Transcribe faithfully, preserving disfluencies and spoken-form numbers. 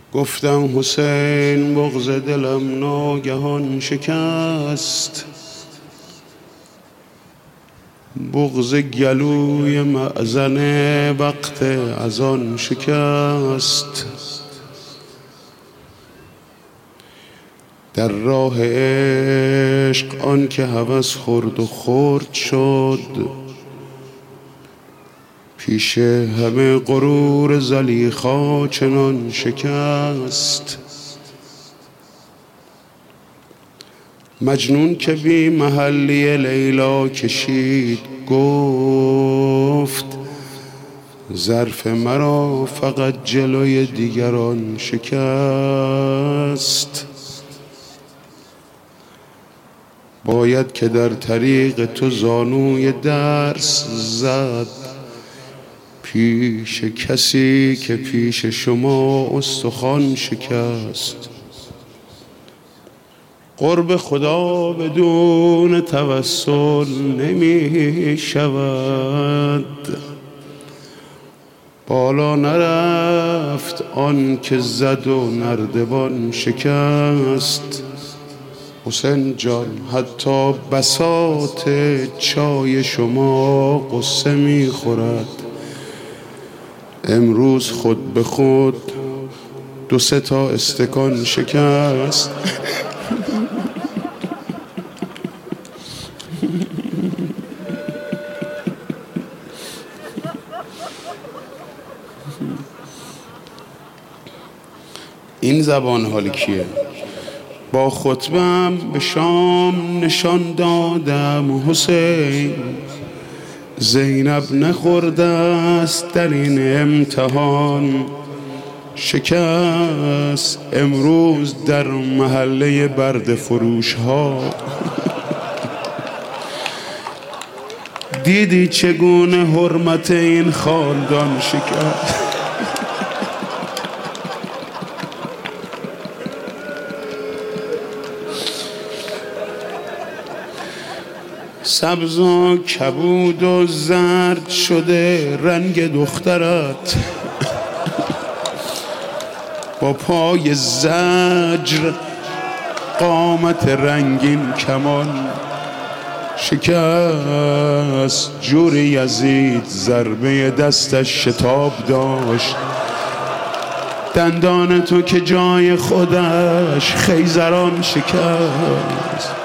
گفتم حسین بغض دلم ناگهان شکست، بغض گلوی مأذن وقت اذان شکست. در راه عشق آن که هوس خورد و خرد شد، پیش همه غرور زلیخا چنان شکست. مجنون که بی محلی لیلا کشید گفت، ظرف مرا فقط جلوی دیگران شکست. باید که در طریق تو زانوی درس زد، پیش کسی که پیش شما استخوان شکست. قرب خدا بدون توسل نمی شود، بالا نرفت آن که زد و نردبان شکست. حسین جان حتی بساط چای شما قصه می خورد، امروز خود به خود دو سه تا استکان شکست. این زبان حال کیه؟ با خطبم به شام نشان دادم حسین، زینب نخورده است در این امتحان شکست. امروز در محله برد فروش ها دیدی چگونه حرمت این خاندان شکست. سبزا کبود و زرد شده رنگ دخترت، با پای زجر قامت رنگین کمان شکست. جور یزید ضربه دستش شتاب داشت، دندان تو که جای خودش خیزران شکست.